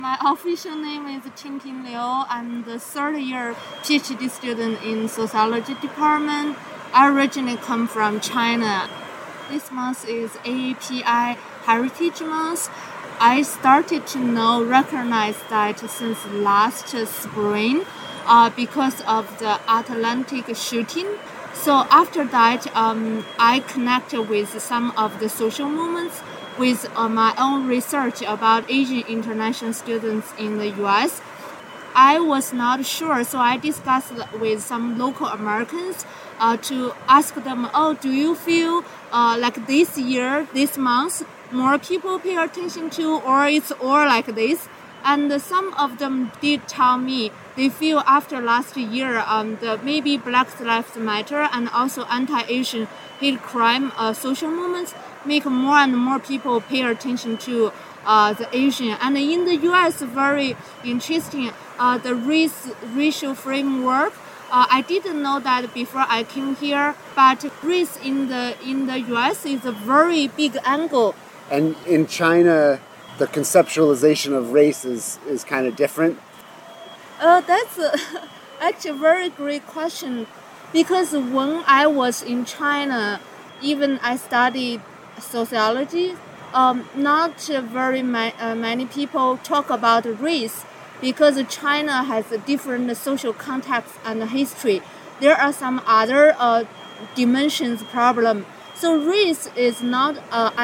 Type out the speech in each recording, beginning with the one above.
My official name is Qingting Liu. I'm the third year PhD student in sociology department. I originally come from China. This month is AAPI Heritage Month. I started to recognize that since last spring because of the Atlantic shooting. So after that, I connected with some of the social movements with my own research about Asian international students in the US. I was not sure, so I discussed with some local Americans to ask them, do you feel like this year, this month, more people pay attention to, or it's all like this? And some of them did tell me they feel after last year, maybe Black Lives Matter and also anti-Asian hate crime social movements make more and more people pay attention to the Asian. And in the US, very interesting, the racial framework. I didn't know that before I came here, but race in the US is a very big angle. And in China, the conceptualization of race is kind of different? That's actually a very great question, because when I was in China, even I studied sociology, not very many people talk about race, because China has a different social context and history. There are some other dimensions problem. So race is not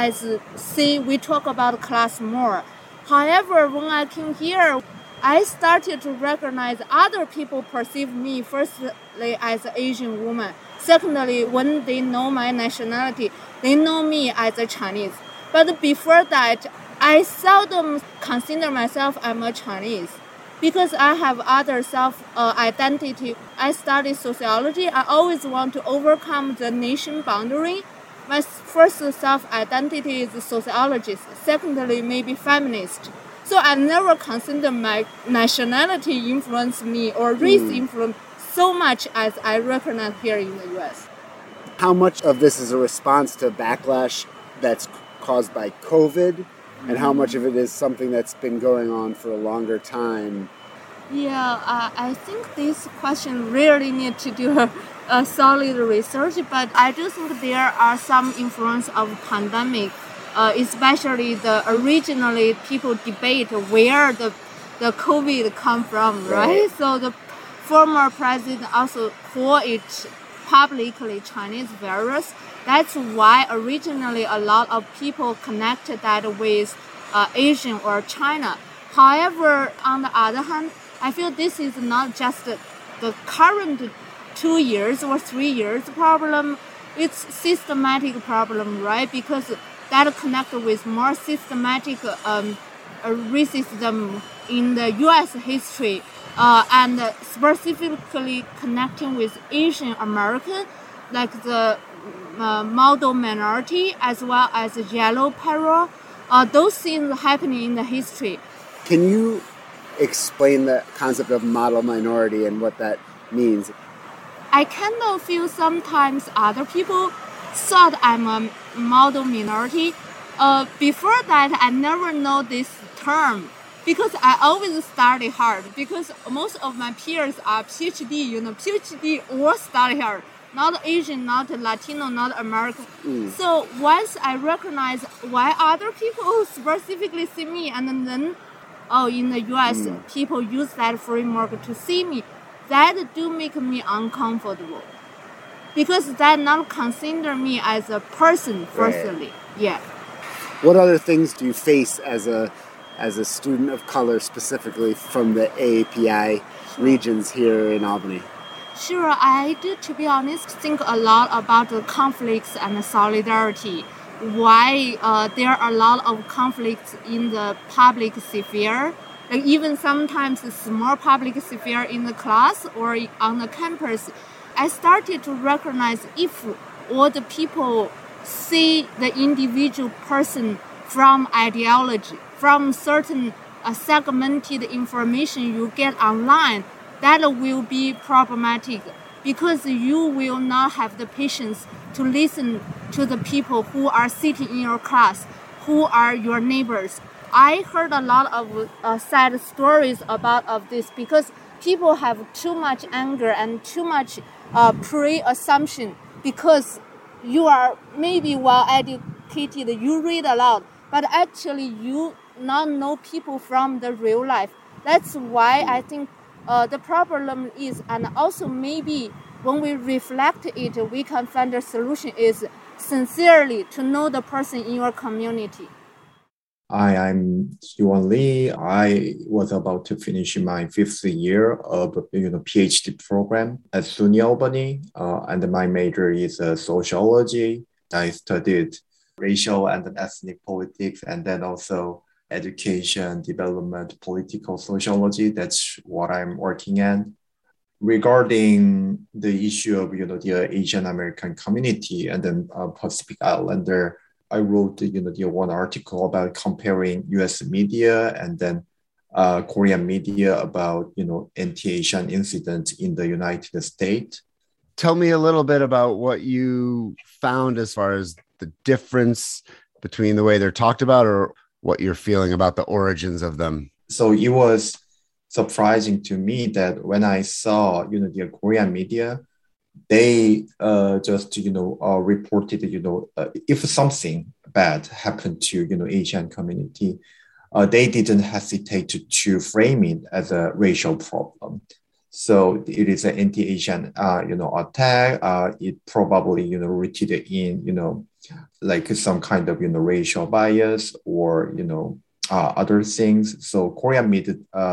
we talk about class more. However, when I came here, I started to recognize other people perceive me firstly as an Asian woman. Secondly, when they know my nationality, they know me as a Chinese. But before that, I seldom consider myself I'm a Chinese, because I have other self-identity. I study sociology. I always want to overcome the nation boundary. My first self-identity is sociologist. Secondly, maybe feminist. So I never consider my nationality influence me or race influence so much as I recognize here in the US. How much of this is a response to backlash that's caused by COVID, and how much of it is something that's been going on for a longer time? Yeah, I think this question really need to do a solid research, but I do think there are some influence of pandemic, especially originally people debate where the COVID come from, right? So the former president also called it publicly Chinese virus. That's why originally a lot of people connected that with Asian or China. However, on the other hand, I feel this is not just the current 2 years or 3 years problem. It's systematic problem, right? Because that connect with more systematic racism in the U.S. history, and specifically connecting with Asian American, like the model minority as well as yellow peril. Those things happening in the history. Can you explain the concept of model minority and what that means? I kind of feel sometimes other people thought I'm a model minority. Before that, I never know this term, because I always study hard, because most of my peers are PhD or study hard, not Asian, not Latino, not American. So once I recognize why other people specifically see me, and then in the US, people use that framework to see me, that do make me uncomfortable, because that not consider me as a person firstly. Right. Yeah. What other things do you face as a student of color, specifically from the AAPI regions here in Albany? Sure, I do, to be honest, think a lot about the conflicts and solidarity. Why there are a lot of conflicts in the public sphere, like even sometimes small public sphere in the class or on the campus. I started to recognize if all the people see the individual person from ideology, from certain segmented information you get online, that will be problematic, because you will not have the patience to listen to the people who are sitting in your class, who are your neighbors, I heard a lot of sad stories about of this because people have too much anger and too much pre-assumption because you are maybe well educated, you read a lot, but actually you not know people from the real life. That's why I think the problem is, and also maybe when we reflect it, we can find a solution is sincerely to know the person in your community. Hi, I'm Yuan Lee. I was about to finish my fifth year of PhD program at SUNY Albany, and my major is sociology. I studied racial and ethnic politics, and then also education, development, political sociology. That's what I'm working on. Regarding the issue of the Asian American community and then Pacific Islander, I wrote the one article about comparing U.S. media and then Korean media about anti-Asian incident in the United States. Tell me a little bit about what you found as far as the difference between the way they're talked about, or what you're feeling about the origins of them. So it was surprising to me that when I saw the Korean media, they just reported if something bad happened to Asian community, they didn't hesitate to frame it as a racial problem. So it is an anti-Asian attack. It probably rooted in like some kind of racial bias or other things. So Korean media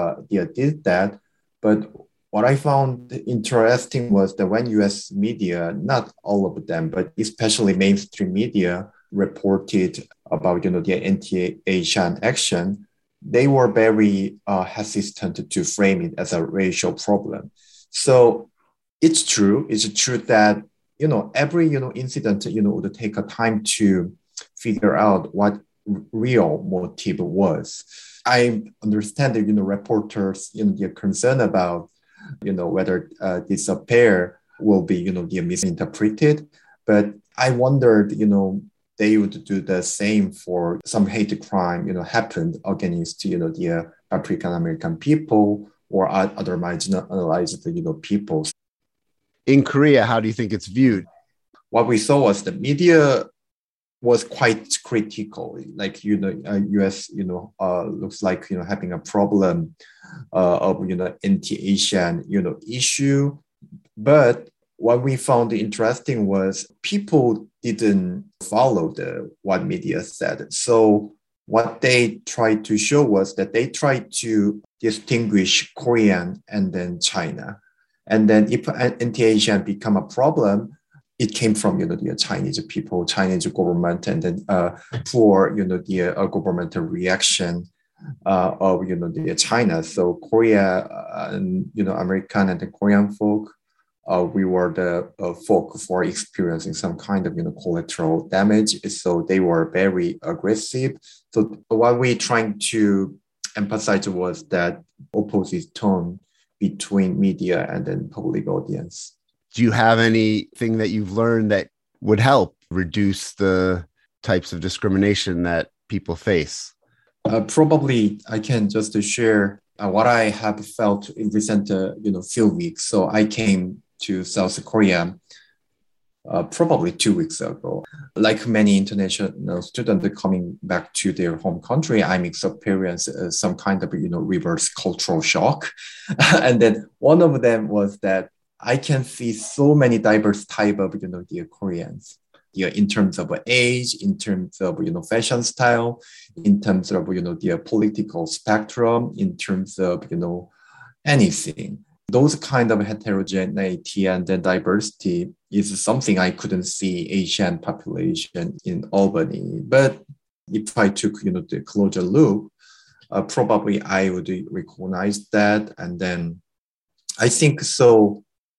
did that, but what I found interesting was that when US media, not all of them, but especially mainstream media, reported about the anti-Asian action, they were very hesitant to frame it as a racial problem. So it's true that every incident would take a time to figure out what real motive was. I understand that reporters they're concerned about whether this affair will be misinterpreted, but I wondered they would do the same for some hate crime happened against the African American people or other marginalized people. In Korea, how do you think it's viewed? What we saw was the media was quite critical. Like U.S. looks like having a problem of anti-Asian issue, but what we found interesting was people didn't follow what media said. So what they tried to show was that they tried to distinguish Korean and then China, and then if anti-Asian become a problem, it came from the Chinese people, Chinese government, and then for the governmental reaction of the China. So Korea, American and the Korean folk, we were the folk for experiencing some kind of collateral damage. So they were very aggressive. So what we trying to emphasize was that opposite tone between media and then public audience. Do you have anything that you've learned that would help reduce the types of discrimination that people face? Probably I can just share what I have felt in recent few weeks. So I came to South Korea probably 2 weeks ago. Like many international students coming back to their home country, I'm experiencing some kind of reverse cultural shock. And then one of them was that I can see so many diverse type of the Koreans. In terms of age, in terms of fashion style, in terms of the political spectrum, in terms of anything. Those kind of heterogeneity and then diversity is something I couldn't see Asian population in Albany. But if I took the closer look, probably I would recognize that. And then I think so.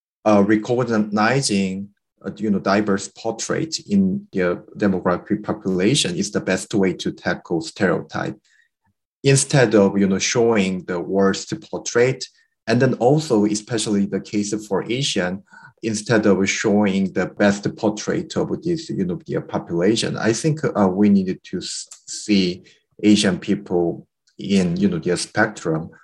Recognizing diverse portrait in the demographic population is the best way to tackle stereotype. Instead of showing the worst portrait, and then also especially the case for Asian, instead of showing the best portrait of this the population, I think we needed to see Asian people in their spectrum